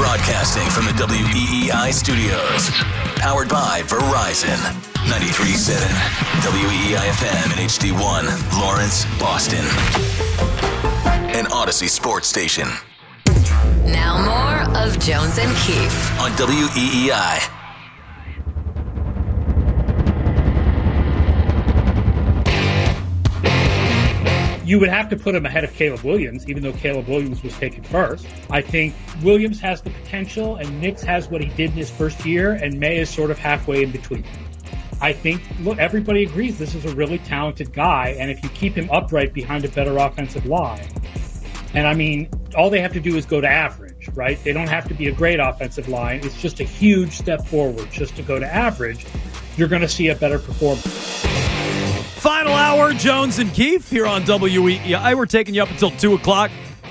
Broadcasting from the WEEI studios. Powered by Verizon. 93.7 WEEI FM and HD1, Lawrence, Boston. An Odyssey sports station. Now more of Jones and Keefe on WEEI. You would have to put him ahead of Caleb Williams, even though Caleb Williams was taken first. I think Williams has the potential, and Nix has what he did in his first year, and May is sort of halfway in between. I think, look, everybody agrees this is a really talented guy, and if you keep him upright behind a better offensive line, and I mean, all they have to do is go to average, right? They don't have to be a great offensive line. It's just a huge step forward just to go to average. You're going to see a better performance. Final hour, Jones and Keefe here on WEEI. We're taking you up until 2 o'clock.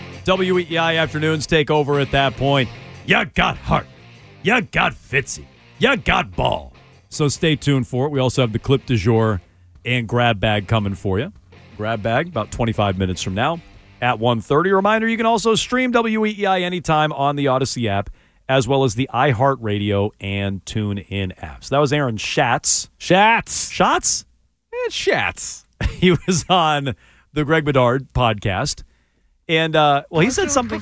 WEEI afternoons take over at that point. You got heart. You got Fitzy. You got ball. So stay tuned for it. We also have the clip du jour and grab bag coming for you. Grab bag about 25 minutes from now at 1:30. Reminder, you can also stream WEEI anytime on the Odyssey app, as well as the iHeartRadio and TuneIn apps. That was Aaron Schatz. Shots? It's Schatz. He was on the Greg Bedard podcast. And, he said something.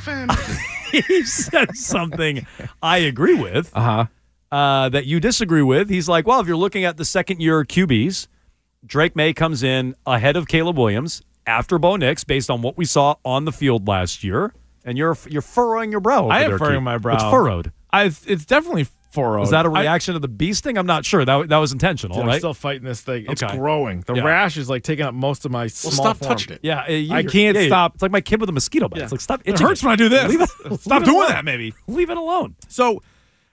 He said something I agree with. That you disagree with. He's like, well, if you're looking at the second-year QBs, Drake May comes in ahead of Caleb Williams after Bo Nix, based on what we saw on the field last year. And you're furrowing your brow. I am furrowing my brow. It's furrowed. It's definitely furrowed. Is that a reaction to the bee sting? I'm not sure. That was intentional, dude, right? I'm still fighting this thing. It's Okay. growing. The rash is like taking up most of my small stop form. touching it. Yeah, I can't stop. It's like my kid with a mosquito bite. Yeah. It's like, stop It itching. hurts when I do this. Stop doing that, maybe. Leave it alone. So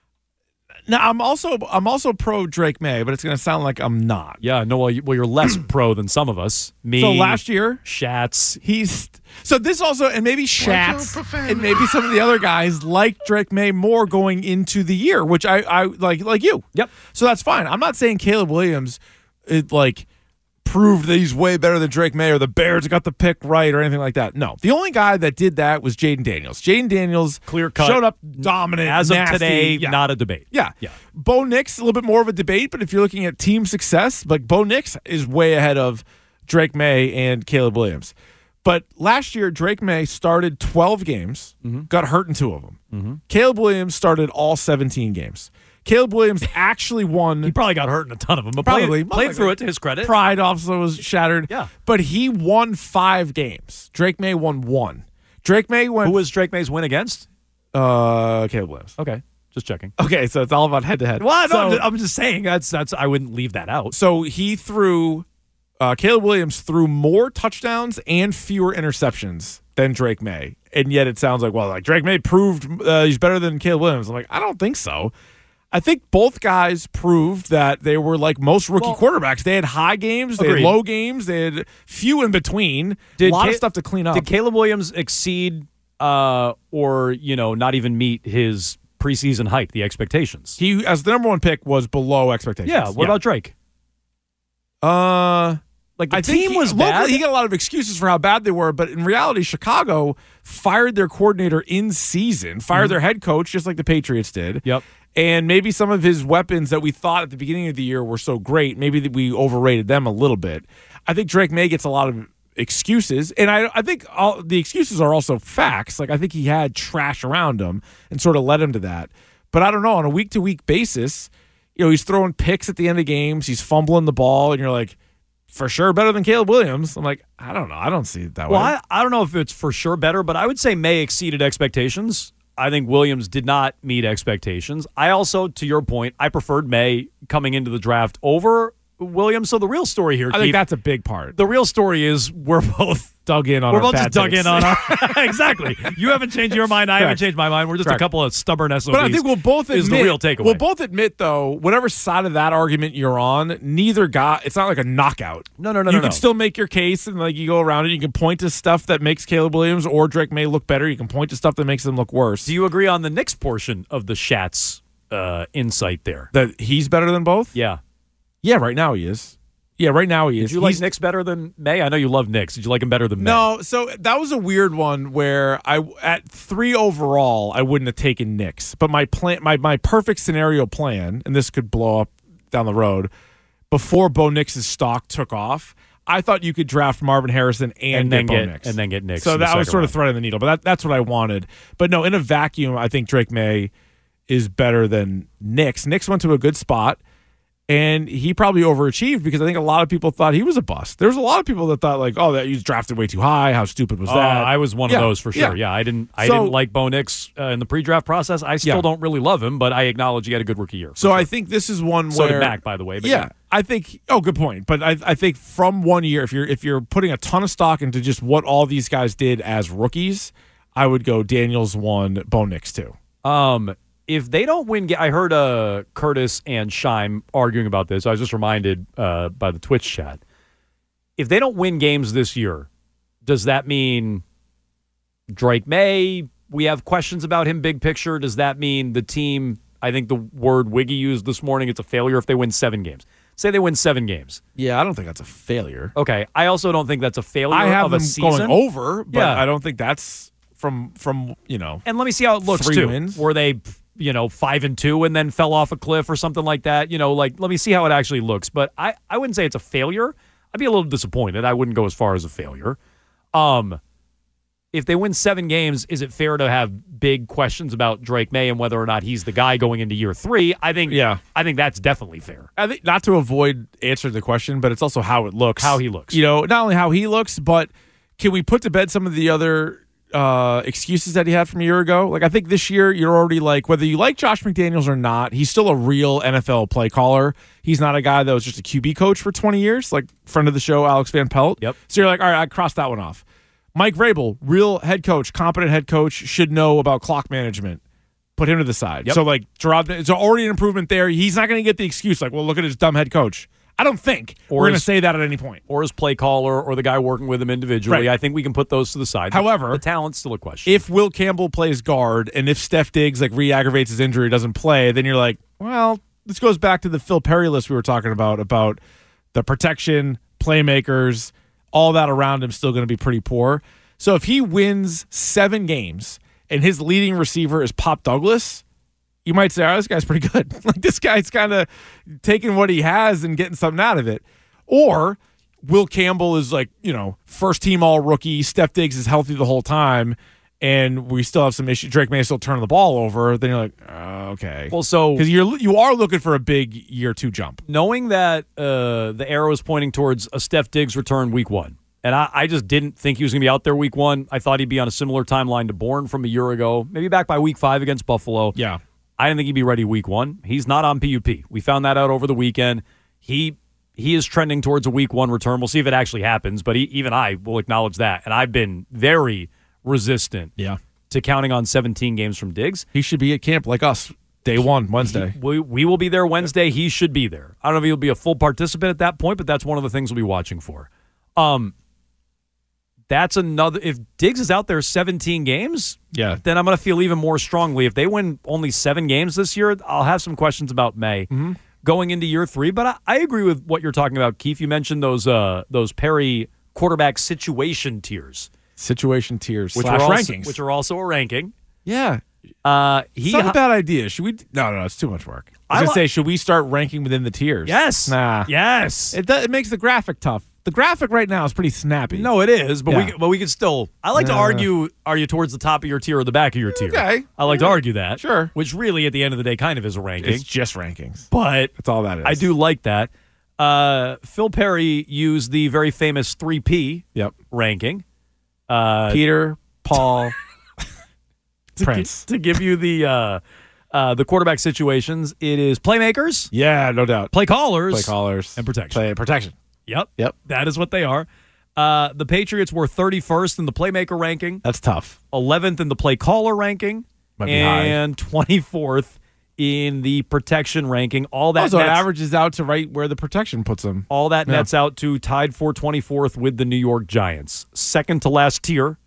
now I'm also pro Drake May, but it's going to sound like I'm not. Yeah, no, well, you're less pro than some of us. Me. So last year, Schatz. So this also, and maybe Schatz, and maybe some of the other guys like Drake May more going into the year, which I like you. Yep. So that's fine. I'm not saying Caleb Williams, proved that he's way better than Drake May or the Bears got the pick right or anything like that. No. The only guy that did that was Jaden Daniels. Jaden Daniels Clear cut. showed up dominant. As of nasty. today, Yeah. not a debate. Yeah. Yeah. Bo Nix, a little bit more of a debate, but if you're looking at team success, like Bo Nix is way ahead of Drake May and Caleb Williams. But last year, Drake May started 12 games, got hurt in 2 of them. Caleb Williams started all 17 games. Caleb Williams actually won. He probably got hurt in a ton of them, but Probably. played through it to his credit. Pride also was shattered. Yeah. But he won 5 games. Drake May won 1. Drake May won. Who was Drake May's win against? Caleb Williams. Okay, just checking. Okay, so it's all about head-to-head. Well, no, So- I'm just saying that's I wouldn't leave that out. So he threw, Caleb Williams threw more touchdowns and fewer interceptions than Drake May. And yet it sounds like, Drake May proved he's better than Caleb Williams. I'm like, I don't think so. I think both guys proved that they were like most rookie quarterbacks. They had high games, they Agreed. had low games, they had few in between. A lot of stuff to clean up. Did Caleb Williams exceed or not even meet his preseason hype, the expectations? He, as the number 1 pick, was below expectations. Yeah, what about Drake? Like the I think team was locally, bad. He got a lot of excuses for how bad they were, but in reality, Chicago fired their coordinator in season, fired their head coach, just like the Patriots did. Yep. And maybe some of his weapons that we thought at the beginning of the year were so great, maybe that we overrated them a little bit. I think Drake May gets a lot of excuses, and I think all the excuses are also facts. Like I think he had trash around him and sort of led him to that. But I don't know, on a week-to-week basis, he's throwing picks at the end of games, he's fumbling the ball, and you're like, for sure better than Caleb Williams. I'm like, I don't know. I don't see it that way. Well, I don't know if it's for sure better, but I would say May exceeded expectations. I think Williams did not meet expectations. I also, to your point, I preferred May coming into the draft over Williams. So the real story here, I think that's a big part. The real story is we're both dug in on We're our both just bad dug takes. in on our exactly. You haven't changed your mind. I haven't changed my mind. We're just a couple of stubborn SOBs. But I think we'll both admit, is the real takeaway. We'll both admit, though, whatever side of that argument you're on, neither guy. It's not like a knockout. No. You can still make your case, and like you go around it. You can point to stuff that makes Caleb Williams or Drake May look better. You can point to stuff that makes them look worse. Do you agree on the Knicks portion of the Schatz insight there? That he's better than both? Yeah. Yeah, right now he is. Yeah, right now he is. Did you like Nix better than May? I know you love Nix. Did you like him better than May? No, so that was a weird one where at 3 overall, I wouldn't have taken Nix. But my plan, my perfect scenario plan, and this could blow up down the road, before Bo Nix's stock took off, I thought you could draft Marvin Harrison and get Bo Nix. And then get Nix. So that was sort of threading the needle. But that's what I wanted. But no, in a vacuum, I think Drake May is better than Nix. Nix went to a good spot. And he probably overachieved because I think a lot of people thought he was a bust. There's a lot of people that thought, like, oh, that he was drafted way too high. How stupid was that? I was one of those for sure. Yeah, I didn't like Bo Nix in the pre-draft process. I still don't really love him, but I acknowledge he had a good rookie year. So sure. I think this is one so where did Mac, by the way. But yeah, I think. Oh, good point. But I think from 1 year, if you're putting a ton of stock into just what all these guys did as rookies, I would go Daniels 1, Bo Nix 2. If they don't win, I heard Curtis and Scheim arguing about this. I was just reminded by the Twitch chat. If they don't win games this year, does that mean Drake May, we have questions about him big picture? Does that mean the team, I think the word Wiggy used this morning, it's a failure if they win 7 games? Say they win 7 games. Yeah, I don't think that's a failure. Okay, I also don't think that's a failure I have of them a season. going over, but I don't think that's from And let me see how it looks 3 too. wins. Were they 5-2 and then fell off a cliff or something like that? Let me see how it actually looks. But I wouldn't say it's a failure. I'd be a little disappointed. I wouldn't go as far as a failure. If they win 7 games, is it fair to have big questions about Drake May and whether or not he's the guy going into year 3? I think that's definitely fair. I think not to avoid answering the question, but it's also how it looks. How he looks. Not only how he looks, but can we put to bed some of the other excuses that he had from a year ago? Like, I think this year you're already like, whether you like Josh McDaniels or not, he's still a real NFL play caller. He's not a guy that was just a QB coach for 20 years, like friend of the show, Alex Van Pelt. Yep. So you're like, all right, I crossed that one off. Mike Vrabel, real head coach, competent head coach, should know about clock management. Put him to the side. Yep. So, like, Gerard, it's already an improvement there. He's not going to get the excuse, like, well, look at his dumb head coach. I don't think we're going to say that at any point. Or his play caller or the guy working with him individually. Right. I think we can put those to the side. However, the talent's still a question. If Will Campbell plays guard and if Steph Diggs like re-aggravates his injury, doesn't play, then you're like, well, this goes back to the Phil Perry list we were talking about the protection, playmakers, all that around him still going to be pretty poor. So if he wins 7 games and his leading receiver is Pop Douglas, you might say, oh, this guy's pretty good. Like, this guy's kind of taking what he has and getting something out of it. Or Will Campbell is like, first team all rookie. Steph Diggs is healthy the whole time, and we still have some issues. Drake May still turning the ball over. Then you're like, okay. Well, so because you are looking for a big year 2 jump. Knowing that the arrow is pointing towards a Steph Diggs return week 1. And I just didn't think he was going to be out there week 1. I thought he'd be on a similar timeline to Bourne from a year ago, maybe back by week 5 against Buffalo. Yeah. I didn't think he'd be ready week 1. He's not on PUP. We found that out over the weekend. He is trending towards a week 1 return. We'll see if it actually happens, but even I will acknowledge that. And I've been very resistant to counting on 17 games from Diggs. He should be at camp like us, day 1, Wednesday. We will be there Wednesday. He should be there. I don't know if he'll be a full participant at that point, but that's one of the things we'll be watching for. That's another. If Diggs is out there 17 games, then I'm going to feel even more strongly. If they win only 7 games this year, I'll have some questions about May going into year 3. But I agree with what you're talking about, Keith. You mentioned those Perry quarterback situation tiers. Situation tiers / rankings. Which are also a ranking. Yeah. It's not a bad idea. Should we? No, it's too much work. I was going to say, should we start ranking within the tiers? Yes. Nah. Yes. It makes the graphic tough. The graphic right now is pretty snappy. No, it is, but we could still. I like to argue: are you towards the top of your tier or the back of your tier? Okay, I like to argue that. Sure, which really, at the end of the day, kind of is a ranking. It's just rankings, but that's all that is. I do like that. Phil Perry used the very famous 3P ranking. Peter, Paul, Prince to give you the quarterback situations. It is playmakers. Yeah, no doubt. Play callers, and protection. Protection. Yep. That is what they are. The Patriots were 31st in the playmaker ranking. That's tough. 11th in the play caller ranking. Might be and 24th in the protection ranking. All that so it averages out to right where the protection puts them. All that nets out to tied for 24th with the New York Giants. Second to last tier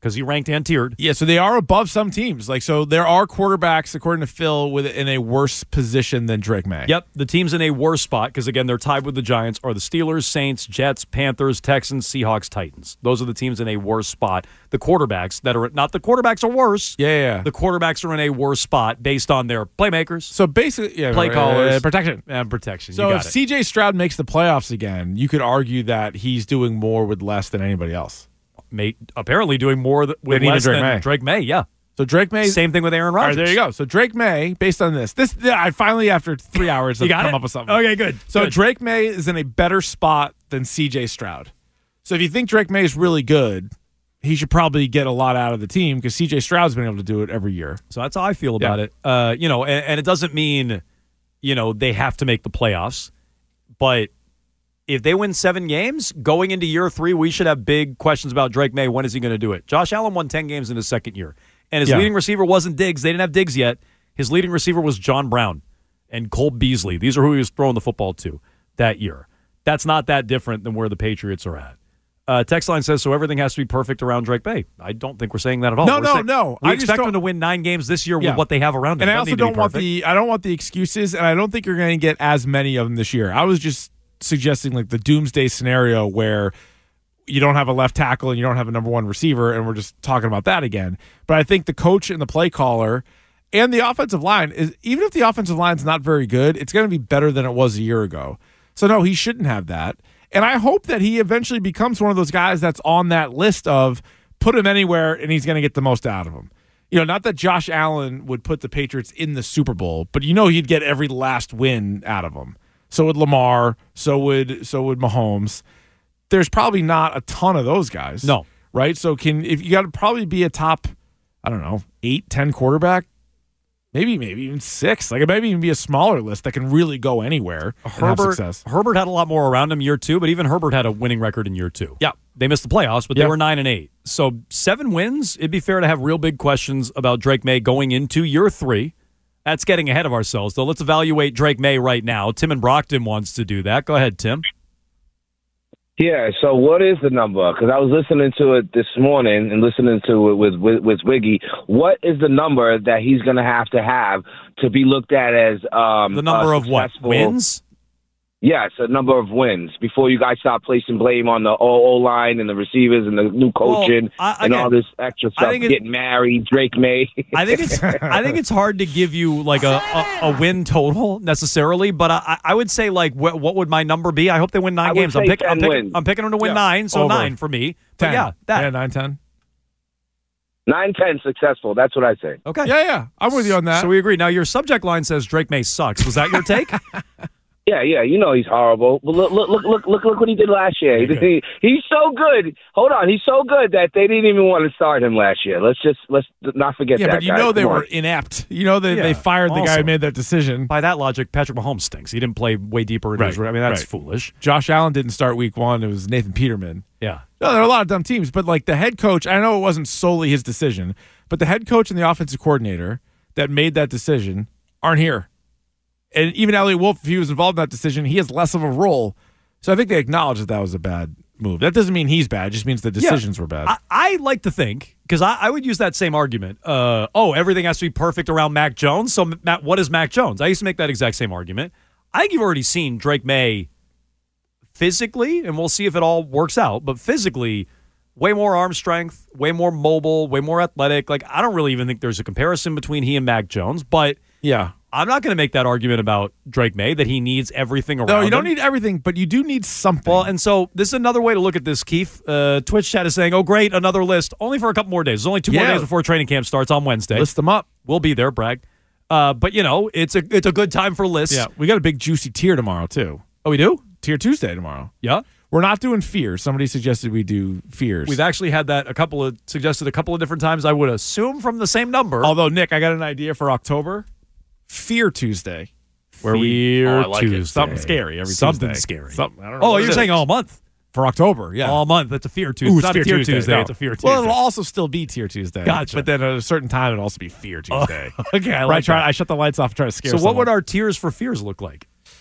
because he ranked and tiered. Yeah, so they are above some teams. So there are quarterbacks, according to Phil, in a worse position than Drake May. Yep, the teams in a worse spot because, again, they're tied with the Giants are the Steelers, Saints, Jets, Panthers, Texans, Seahawks, Titans. Those are the teams in a worse spot. The quarterbacks that are not the quarterbacks are worse. Yeah. The quarterbacks are in a worse spot based on their playmakers. So basically, play callers, protection. And protection. So if C.J. Stroud makes the playoffs again, you could argue that he's doing more with less than anybody else. Apparently doing more with less than Drake May, yeah. So Drake May. Same thing with Aaron Rodgers. All right, there you go. So Drake May, based on this, I finally, after 3 hours, have come up with something. Okay, good. So good. Drake May is in a better spot than C.J. Stroud. So if you think Drake May is really good, he should probably get a lot out of the team because C.J. Stroud's been able to do it every year. So that's how I feel about it. And it doesn't mean, they have to make the playoffs, but if they win 7 games, going into year 3, we should have big questions about Drake May. When is he going to do it? Josh Allen won 10 games in his second year, and his leading receiver wasn't Diggs. They didn't have Diggs yet. His leading receiver was John Brown and Cole Beasley. These are who he was throwing the football to that year. That's not that different than where the Patriots are at. Text line says, so everything has to be perfect around Drake May. I don't think we're saying that at all. No. We expect them to win 9 games this year with what they have around him. And I also don't want the excuses, and I don't think you're going to get as many of them this year. I was just suggesting the doomsday scenario where you don't have a left tackle and you don't have a number 1 receiver, and we're just talking about that again. But I think the coach and the play caller and the offensive line is, even if the offensive line's not very good, it's going to be better than it was a year ago. So no, he shouldn't have that. And I hope that he eventually becomes one of those guys that's on that list of put him anywhere and he's going to get the most out of him. Not that Josh Allen would put the Patriots in the Super Bowl, but he'd get every last win out of them. So would Lamar, so would Mahomes. There's probably not a ton of those guys. No. Right? So if you got to probably be a top, 8, 10 quarterback, maybe even 6. It might even be a smaller list that can really go anywhere and have success. Herbert had a lot more around him year 2, but even Herbert had a winning record in year 2. Yeah. They missed the playoffs, but they were 9-8. So 7 wins, it'd be fair to have real big questions about Drake May going into year 3. That's getting ahead of ourselves, though. Let's evaluate Drake May right now. Tim in Brockton wants to do that. Go ahead, Tim. Yeah, so what is the number? Because I was listening to it this morning and listening to it with Wiggy. What is the number that he's going to have to be looked at as the number of what? Wins? Yes, a number of wins before you guys start placing blame on the O-line and the receivers and the new coaching and all this extra stuff. Getting married, Drake May. I think it's hard to give you a win total necessarily, but I would say what would my number be? I hope they win 9 games. I'm picking them to win 9, so over. 9 for me. 10. Yeah, 9-10. 9-10 successful. That's what I say. Okay. Yeah. I'm with you on that. So we agree. Now your subject line says Drake May sucks. Was that your take? Yeah, he's horrible. But look what he did last year. He's so good. Hold on, he's so good that they didn't even want to start him last year. Let's not forget that. Yeah, but they were inept. They fired the guy who made that decision. By that logic, Patrick Mahomes stinks. He didn't play way deeper into his. I mean, that's foolish. Josh Allen didn't start week 1. It was Nathan Peterman. Yeah. No, there are a lot of dumb teams, but the head coach, I know it wasn't solely his decision, but the head coach and the offensive coordinator that made that decision aren't here. And even Elliott Wolf, if he was involved in that decision, he has less of a role. So I think they acknowledge that was a bad move. That doesn't mean he's bad. It just means the decisions were bad. I like to think, because I would use that same argument. Everything has to be perfect around Mac Jones. So, Matt, what is Mac Jones? I used to make that exact same argument. I think you've already seen Drake May physically, and we'll see if it all works out, but physically, way more arm strength, way more mobile, way more athletic. I don't really even think there's a comparison between he and Mac Jones, but yeah. I'm not going to make that argument about Drake May that he needs everything around him. No, you don't need everything, but you do need something. Well, and so this is another way to look at this, Keith. Twitch chat is saying, oh, great, another list. Only for a couple more days. There's only 2 more days before training camp starts on Wednesday. List them up. We'll be there, brag. But, it's a good time for lists. Yeah, we got a big juicy tier tomorrow, too. Oh, we do? Tier Tuesday tomorrow. Yeah. We're not doing fears. Somebody suggested we do fears. We've actually had that suggested a couple of different times. I would assume from the same number. Although, Nick, I got an idea for October. Fear Tuesday. Fear Tuesday. Something scary every Something Tuesday. scary. I don't know. Oh, you're saying all month? For October, yeah. All month. That's a Fear Tuesday. Ooh, it's not a Tier Tuesday. No. It's a Fear Tuesday. Well, it'll also still be Tier Tuesday. Gotcha. But then at a certain time, it'll also be Fear Tuesday. Okay, I like that. I shut the lights off and try to scare someone. What would our tiers for fears look like?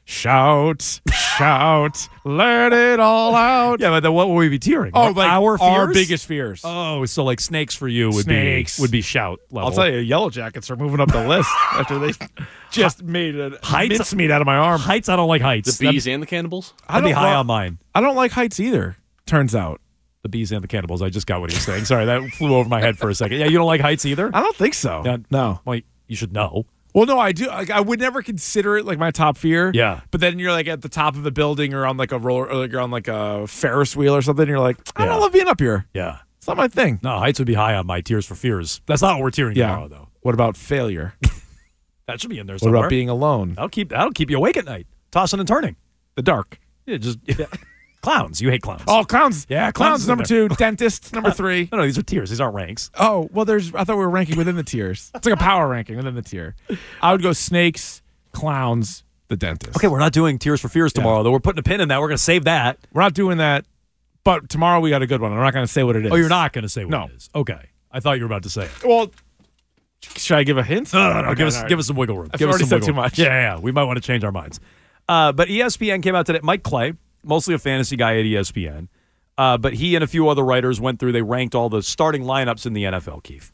Shout, shout, let it all out. Yeah, but then what will we be tearing? Oh, like our fears? our biggest fears. Oh, so like snakes for you would Snakes. be shout level. I'll tell you, Yellow Jackets are moving up the list after they just made a mincemeat out of my arm. Heights, I don't like heights. The bees and the cannibals? I'd be high on mine. I don't like heights either, turns out. The bees and the cannibals. I just got what he was saying. Sorry, that flew over my head for a second. Yeah, you don't like heights either? I don't think so. No. Well, you should know. Well, no, I do. Like, I would never consider it like my top fear. Yeah. But then you're like at the top of a building or on like a roller, or like you're on like a Ferris wheel or something. And you're like, I don't love being up here. Yeah. It's not my thing. No, heights would be high on my tears for fears. That's not what we're tearing tomorrow, though. What about failure? That should be in there What somewhere. about being alone? That'll keep you awake at night. Tossing and turning. The dark. Yeah, clowns. You hate clowns. Oh, clowns. Yeah, Clowns is number in there. 2. Dentist number 3. No, these are tiers. These aren't ranks. Oh, well, I thought we were ranking within the tiers. It's like a power ranking within the tier. I would go snakes, clowns, the dentist. Okay, we're not doing tears for fears tomorrow, though. We're putting a pin in that. We're going to save that. We're not doing that, but tomorrow we got a good one. I'm not going to say what it is. Oh, you're not going to say what No. it is. Okay. I thought you were about to say it. Well, should I give a hint? No. Okay, Give all right. us some wiggle room. I've Give us already some said wiggle too room. much. Yeah. We might want to change our minds. But ESPN came out today. Mike Clay, mostly a fantasy guy at ESPN, but he and a few other writers went through. They ranked all the starting lineups in the NFL, Keith.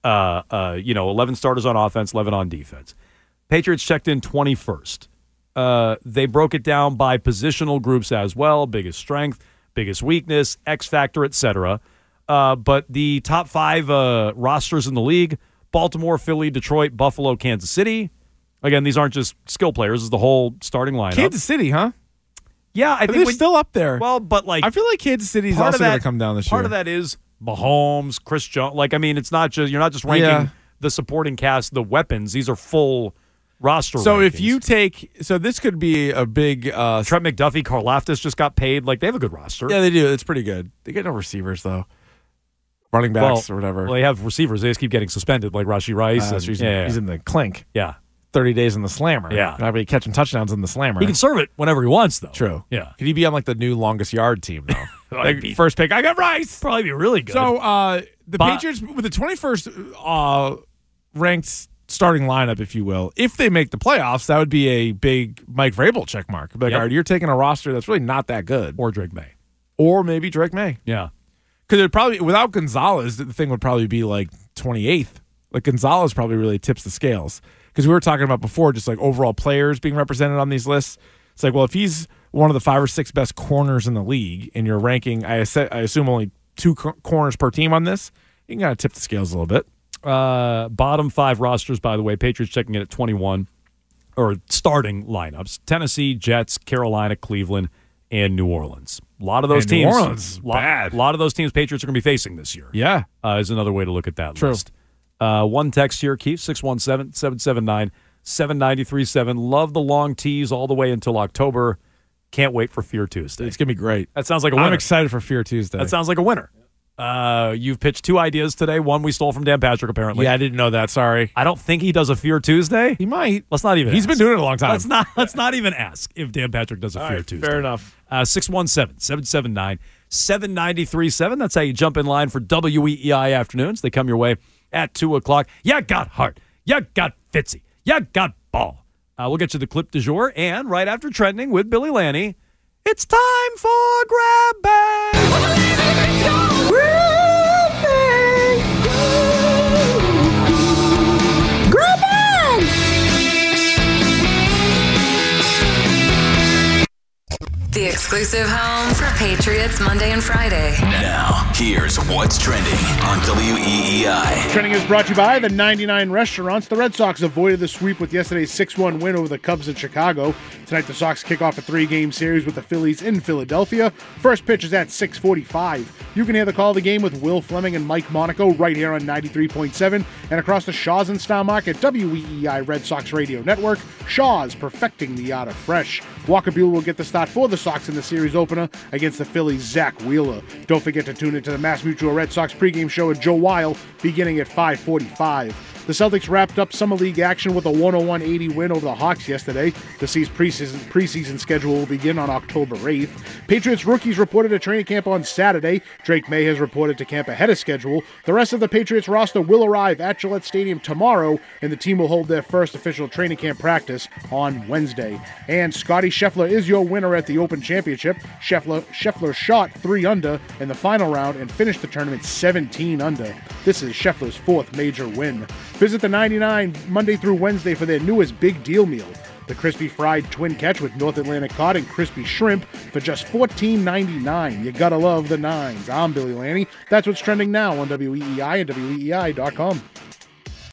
11 starters on offense, 11 on defense. Patriots checked in 21st. They broke it down by positional groups as well, biggest strength, biggest weakness, X factor, etc. But the top 5 rosters in the league, Baltimore, Philly, Detroit, Buffalo, Kansas City. Again, these aren't just skill players. This is the whole starting lineup. Kansas City, huh? Yeah, I think They're still up there. Well, but like I feel like Kansas City's part also of that- going to come down this year. Part of that is Mahomes, Chris Jones. Like, I mean, it's not just you're not just ranking the supporting cast, the weapons. These are full roster. So rankings. if you take, this could be a big. Trent McDuffie, Karlaftis just got paid. Like, they have a good roster. Yeah, they do. It's pretty good. They get no receivers though, running backs or whatever. Well, they have receivers. They just keep getting suspended, like Rashee Rice. So he's in the clink. Yeah. 30 days in the slammer. Yeah. Not really catching touchdowns in the slammer. He can serve it whenever he wants, though. True. Yeah. Could he be on like the new longest yard team though? I'd be- First pick, I got Rice. Probably be really good. So the Patriots with the 21st ranked starting lineup, if you will, if they make the playoffs, that would be a big Mike Vrabel check mark. Like, all right, you're taking a roster that's really not that good, or Drake May, or maybe Drake May. Yeah, because it probably without Gonzalez, the thing would probably be like 28th. Like Gonzalez probably really tips the scales because we were talking about before, just like overall players being represented on these lists. It's like, well, if he's one of the 5 or 6 best corners in the league, and you're ranking, I assume only 2 corners per team on this, you can kind of tip the scales a little bit. Bottom 5 rosters, by the way, Patriots checking in at 21, or starting lineups: Tennessee, Jets, Carolina, Cleveland, and New Orleans. A lot of those teams. New Orleans, bad. A lot of those teams Patriots are going to be facing this year. Yeah. Is another way to look at that True. list. One text here, Keith, 617-779-7937. Love the long tease all the way until October. Can't wait for Fear Tuesday. It's going to be great. That sounds like a winner. I'm excited for Fear Tuesday. That sounds like a winner. You've pitched 2 ideas today. One we stole from Dan Patrick, apparently. Yeah, I didn't know that. Sorry. I don't think he does a Fear Tuesday. He might. Let's not even He's ask. been doing it a long time. Let's not even ask if Dan Patrick does a All Fear right, Tuesday. fair enough. 617-779-7937. That's how you jump in line for WEEI afternoons. They come your way at 2 o'clock. You got heart. You got Fitzy. You got ball. We'll get you the clip du jour. And right after trending with Billy Lanny, it's time for Grab Bag. Grab bag! The exclusive home for Patriots Monday and Friday. Now, here's what's trending on WEEI. Trending is brought to you by the 99 Restaurants. The Red Sox avoided the sweep with yesterday's 6-1 win over the Cubs in Chicago. Tonight, the Sox kick off a 3-game series with the Phillies in Philadelphia. First pitch is at 6:45. You can hear the call of the game with Will Fleming and Mike Monaco right here on 93.7 and across the Shaw's and Star Market WEEI Red Sox Radio Network. Shaw's, perfecting the art of fresh. Walker Buehler will get the start for the Sox in the series opener against the Phillies' Zach Wheeler. Don't forget to tune into the Mass Mutual Red Sox pregame show with Joe Weil beginning at 5:45. The Celtics wrapped up Summer League action with a 101-80 win over the Hawks yesterday. The preseason schedule will begin on October 8th. Patriots rookies reported to training camp on Saturday. Drake May has reported to camp ahead of schedule. The rest of the Patriots roster will arrive at Gillette Stadium tomorrow, and the team will hold their first official training camp practice on Wednesday. And Scotty Scheffler is your winner at the Open Championship. Scheffler shot 3 under in the final round and finished the tournament 17 under. This is Scheffler's 4th major win. Visit the 99 Monday through Wednesday for their newest big deal meal. The crispy fried twin catch with North Atlantic cod and crispy shrimp for just $14.99. You gotta love the nines. I'm Billy Lanny. That's what's trending now on WEEI and WEEI.com.